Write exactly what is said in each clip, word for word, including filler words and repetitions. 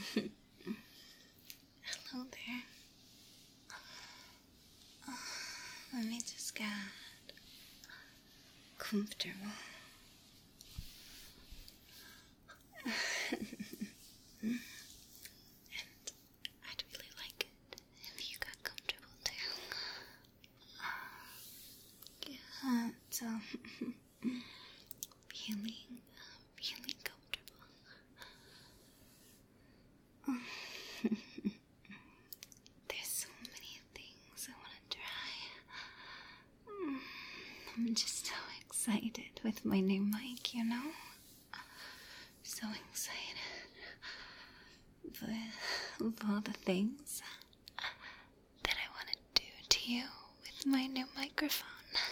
Hello there. Oh, let me just get comfortable. And I'd really like it if you got comfortable too. Yeah, so feeling, feeling comfortable. There's so many things I want to try. I'm just so excited with my new mic, you know? So excited with, with all the things that I want to do to you with my new microphone.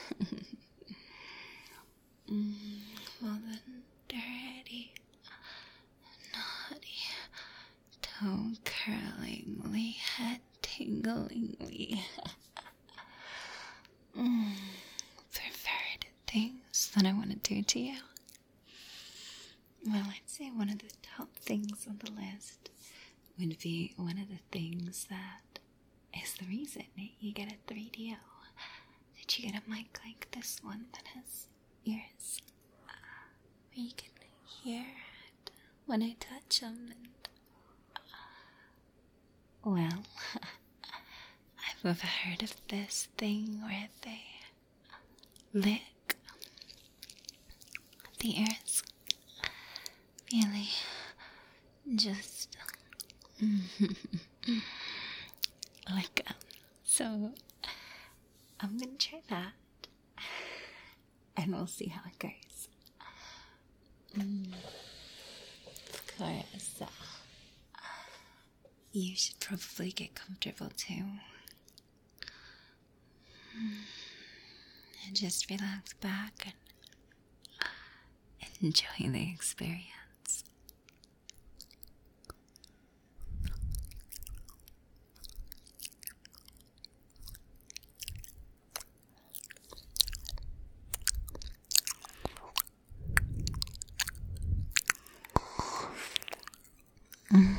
mm, well then, dirty, naughty, toe curlingly, head tinglingly. mm, preferred things that I want to do to you. Well, I'd say one of the top things on the list would be one of the things that is the reason you get a three D O. That you get a mic like this one that has ears, uh, where you can hear it when I touch them. And, uh, well, I've ever heard of this thing where they lick the ears. Really, just like um, so. I'm gonna try that, and we'll see how it goes. Mm. Of course, uh, you should probably get comfortable too, and just relax back and enjoy the experience. Mm.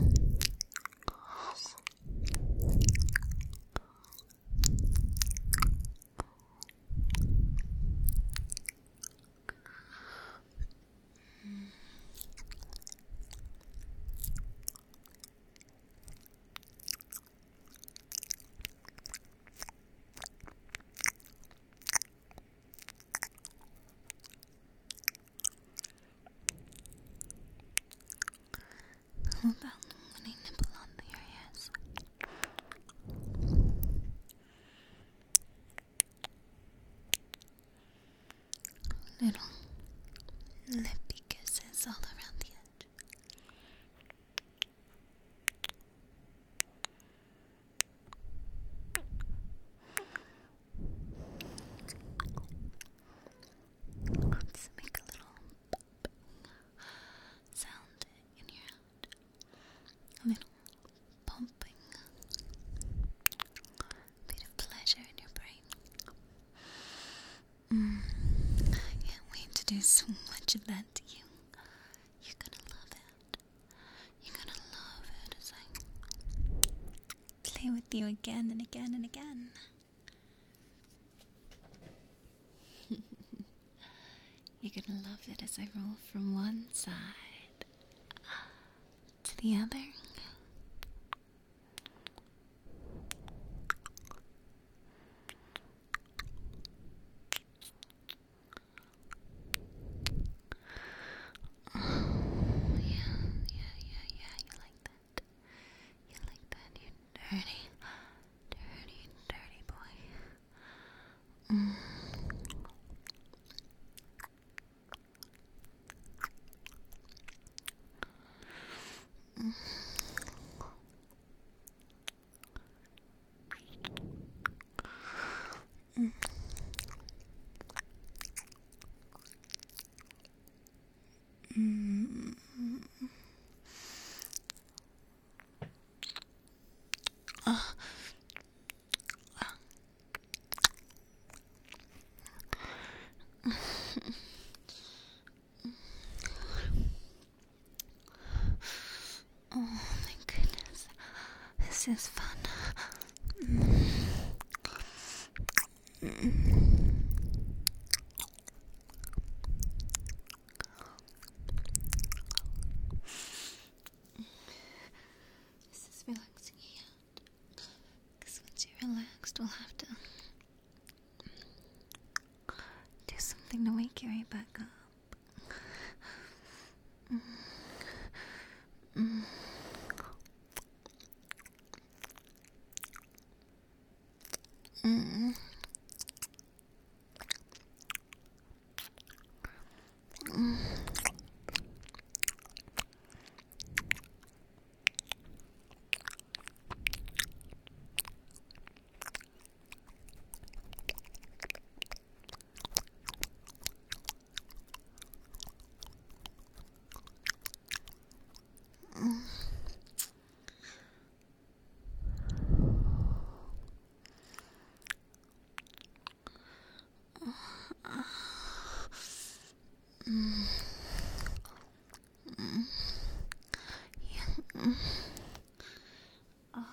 How about when I nibble on the ears? Little lippy kisses all around the edge. Let's make a little popping sound in your head. A little pumping. A bit of pleasure in your brain. Mm, I can't wait to do so much of that to you. You're gonna love it. You're gonna love it as I play with you again and again and again. You're gonna love it as I roll from one side to the other. Oh, yeah, yeah, yeah, yeah, you like that. You like that, you dirty, dirty, dirty boy. Mm. Mm. Uh. Oh my goodness. This is fun. Mm. Mm. This is relaxing you out. Because once you're relaxed, we'll have to do something to wake you right back up. Mm. Mm. Mm. Mm. Mm. Mm. Yeah. Mm. Oh.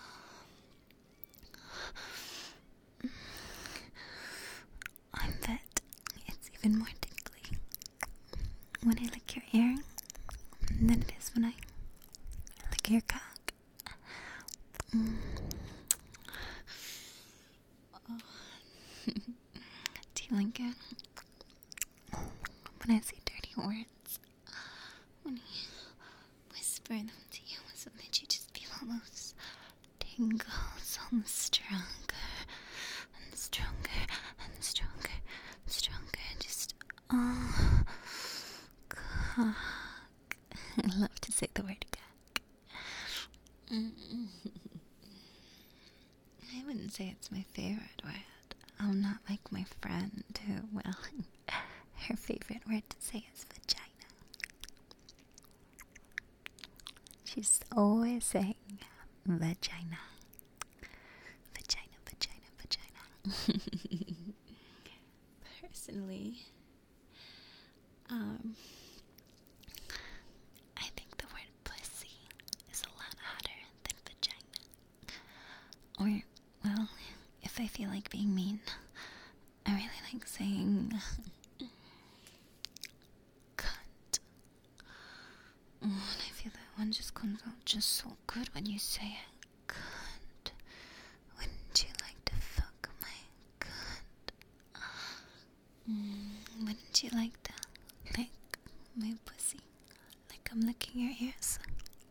I bet it's even more tickly when I lick your ear than it is when I lick your cock. Mm. Oh. Do you like it when I say dirty words? When I whisper them to you so that you just feel all those tingles on the stronger and stronger and stronger and stronger. Just, oh, cock. I love to say the word cock. Mm-mm. I wouldn't say it's my favorite word. I'm not like my friend who, well, her favorite word to say is vagina. She's always saying vagina. Vagina, vagina, vagina. Personally, um, I think the word pussy is a lot hotter than vagina. Or, well, if I feel like being mean, I really like saying cunt. Oh, and I feel that one just comes out just so good when you say it. Cunt. Wouldn't you like to fuck my cunt? Mm, wouldn't you like to lick my pussy like I'm licking your ears?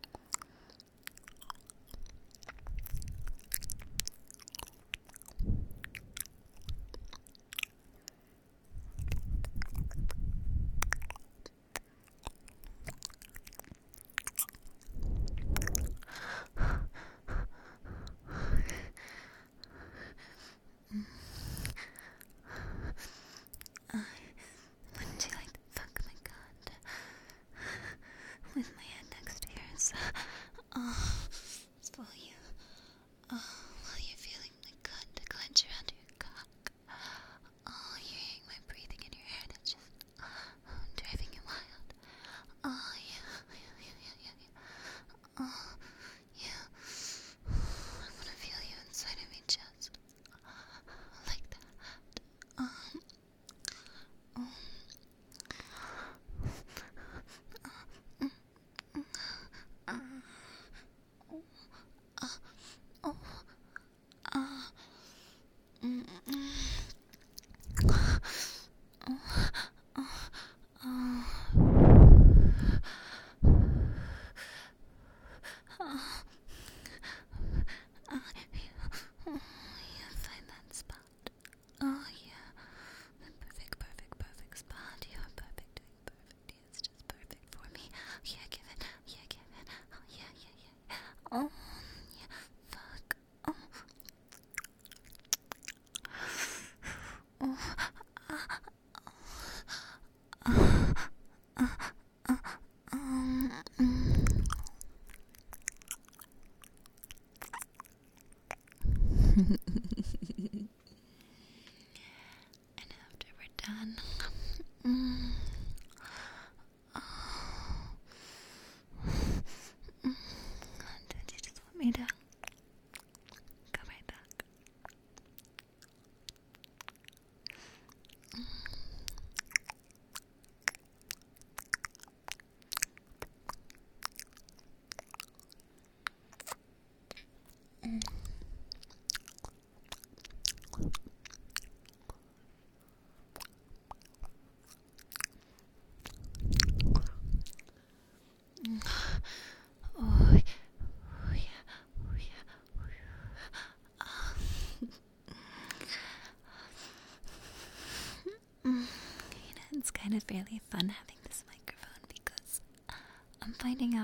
Uh, wouldn't you like to fuck my cunt with my head next to yours? Oh, swallow you. Oh, while you're feeling the cunt clench around your cock. Oh, you're hearing my breathing in your head. It's just oh, driving you wild. Oh, yeah, yeah, yeah, yeah, yeah, yeah. Oh, yeah. I want to feel you inside of me just like that. Um, oh.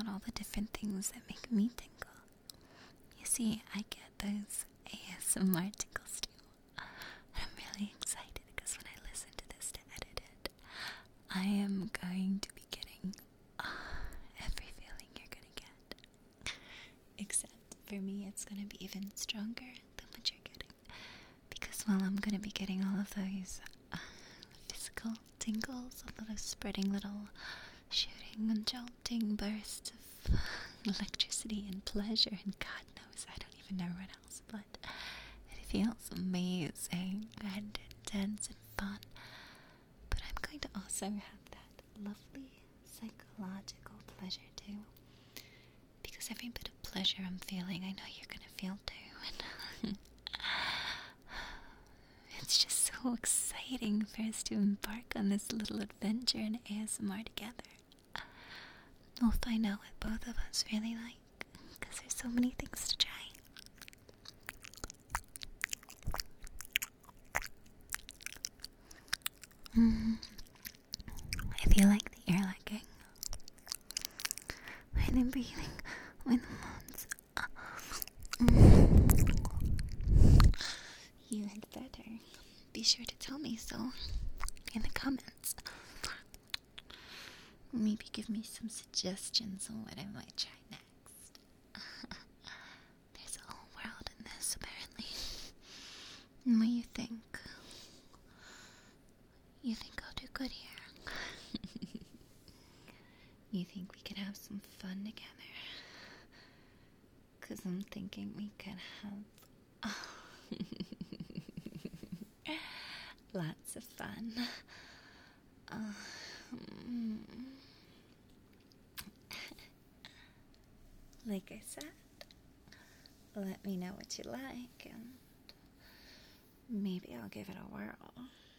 about all the different things that make me tingle. You see, I get those A S M R tingles too. I'm really excited because when I listen to this to edit it, I am going to be getting uh, every feeling you're gonna get. Except for me, it's gonna be even stronger than what you're getting. Because while I'm gonna be getting all of those uh, physical tingles, all of those spreading little shooting and jolting bursts of electricity and pleasure, and God knows I don't even know what else, but it feels amazing and intense and fun. But I'm going to also have that lovely psychological pleasure too, because every bit of pleasure I'm feeling, I know you're gonna feel too, and it's just so exciting for us to embark on this little adventure in A S M R together. We'll find out what both of us really like, because there's so many things to try. Mm. I feel like the air licking. When I'm breathing with lungs. Mm. You had better be sure to tell me so in the comments. Maybe give me some suggestions on what I might try next. There's a whole world in this, apparently. What do you think? You think I'll do good here? You think we could have some fun together? Cause I'm thinking we could have lots of fun. Uh, mm. Like I said, let me know what you like, and maybe I'll give it a whirl.